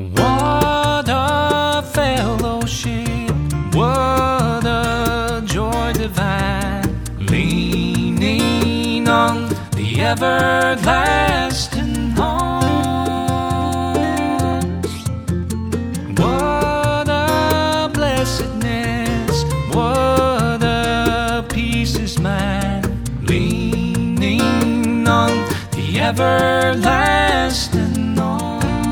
What a fellowship, what a joy divine, leaning on the everlasting arms. What a blessedness, what a peace is mine, leaning on the everlasting arms.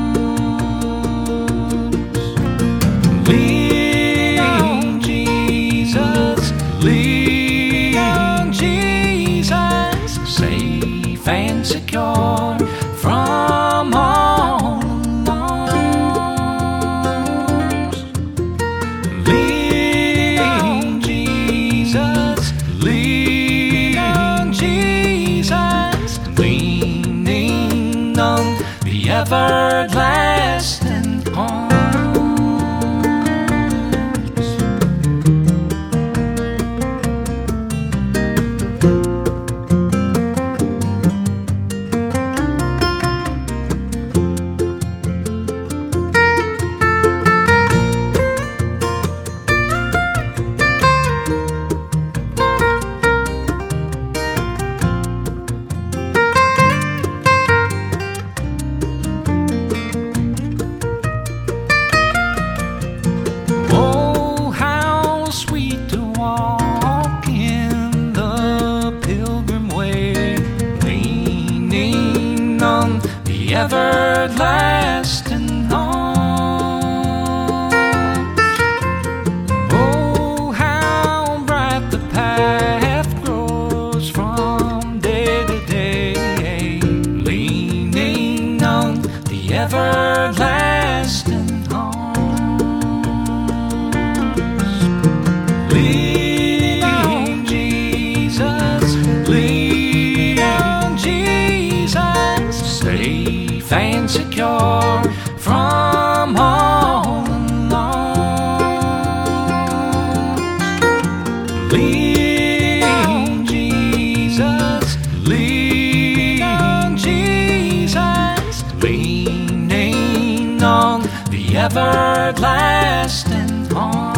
Lean Jesus, lean Jesus, safe and secure from all alarms. Lean Jesus, lean Jesus, leaning on the everlasting arms. The everlasting arms. Oh, how bright the path grows from day to day, leaning on the everlasting arms. Lean Jesus, lean Jesus, safe and secure from all alarms. Lean Jesus, lean Jesus, leaning on the everlasting arms.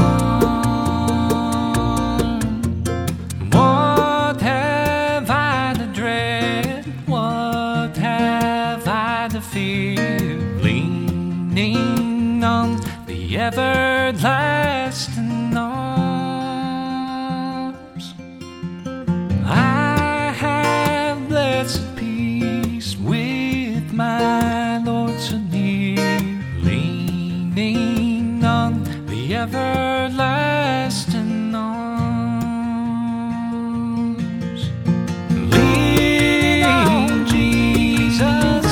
What have I to dread? What have I to fear? Leaning on the everlasting arms. I have blessed peace with my Lord so near, leaning on the everlasting arms. Lean Jesus,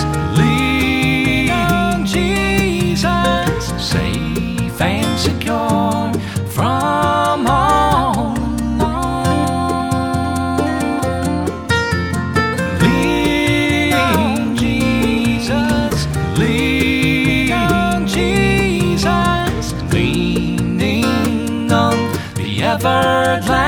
lean Jesus, safe and secure from all alarms. Lean Jesus, lean Jesus, leaning on the everlasting